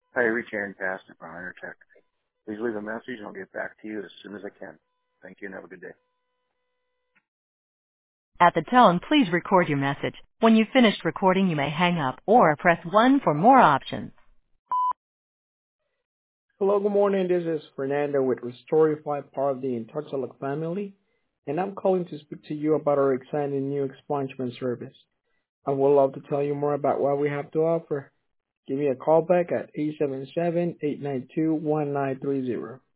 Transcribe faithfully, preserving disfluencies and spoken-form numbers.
Hi, reach Aaron Caston from Intertech. Please leave a message and I'll get back to you as soon as I can. Thank you and have a good day. At the tone, please record your message. When you've finished recording, you may hang up or press one for more options. Hello, good morning. This is Fernando with Restorify, part of the Intoxilog family, and I'm calling to speak to you about our exciting new expungement service. I would love to tell you more about what we have to offer. Give me a call back at eight seven seven, eight nine two, one nine three zero.